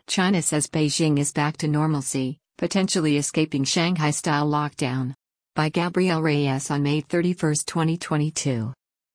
China says Beijing is back to normalcy, potentially escaping Shanghai-style lockdown. By Gabriel Reyes on May 31, 2022.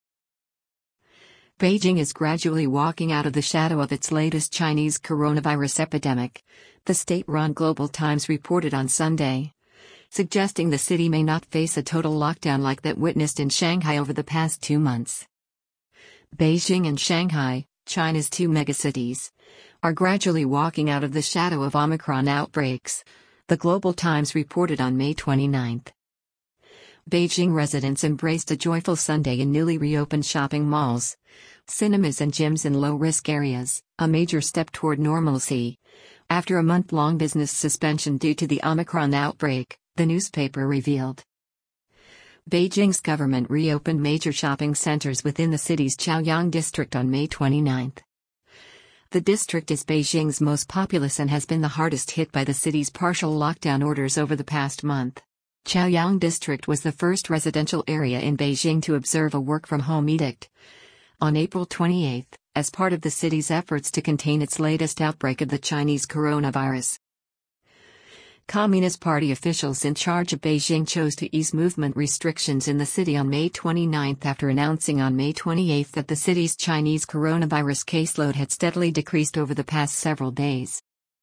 Beijing is gradually walking out of the shadow of its latest Chinese coronavirus epidemic, the state-run Global Times reported on Sunday, suggesting the city may not face a total lockdown like that witnessed in Shanghai over the past 2 months. Beijing and Shanghai, China's two megacities, are gradually walking out of the shadow of Omicron outbreaks, the Global Times reported on May 29. Beijing residents embraced a joyful Sunday in newly reopened shopping malls, cinemas and gyms in low-risk areas, a major step toward normalcy, after a month-long business suspension due to the Omicron outbreak, the newspaper revealed. Beijing's government reopened major shopping centers within the city's Chaoyang district on May 29. The district is Beijing's most populous and has been the hardest hit by the city's partial lockdown orders over the past month. Chaoyang district was the first residential area in Beijing to observe a work-from-home edict on April 28, as part of the city's efforts to contain its latest outbreak of the Chinese coronavirus. Communist Party officials in charge of Beijing chose to ease movement restrictions in the city on May 29 after announcing on May 28 that the city's Chinese coronavirus caseload had steadily decreased over the past several days.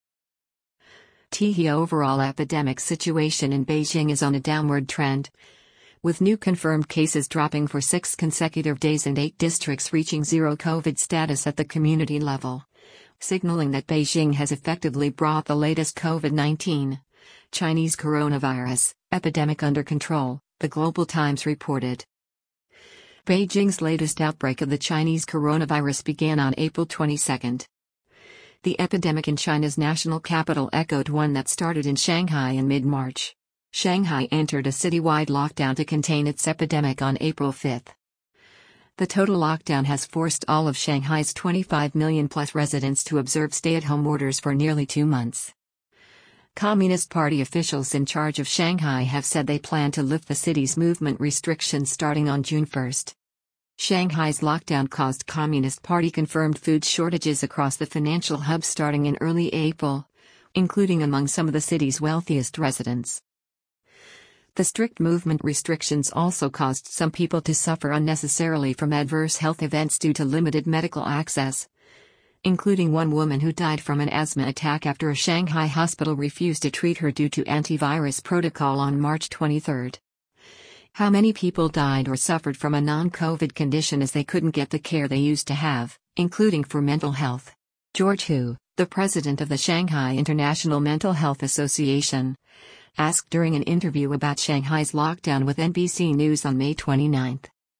The overall epidemic situation in Beijing is on a downward trend, with new confirmed cases dropping for 6 consecutive days and 8 districts reaching zero COVID status at the community level, signaling that Beijing has effectively brought the latest COVID-19 Chinese coronavirus epidemic under control, the Global Times reported. Beijing's latest outbreak of the Chinese coronavirus began on April 22. The epidemic in China's national capital echoed one that started in Shanghai in mid-March. Shanghai entered a citywide lockdown to contain its epidemic on April 5. The total lockdown has forced all of Shanghai's 25 million-plus residents to observe stay-at-home orders for nearly 2 months. Communist Party officials in charge of Shanghai have said they plan to lift the city's movement restrictions starting on June 1. Shanghai's lockdown caused Communist Party-confirmed food shortages across the financial hub starting in early April, including among some of the city's wealthiest residents. The strict movement restrictions also caused some people to suffer unnecessarily from adverse health events due to limited medical access, including one woman who died from an asthma attack after a Shanghai hospital refused to treat her due to antivirus protocol on March 23. How many people died or suffered from a non-COVID condition as they couldn't get the care they used to have, including for mental health? George Hu, the president of the Shanghai International Mental Health Association, asked during an interview about Shanghai's lockdown with NBC News on May 29.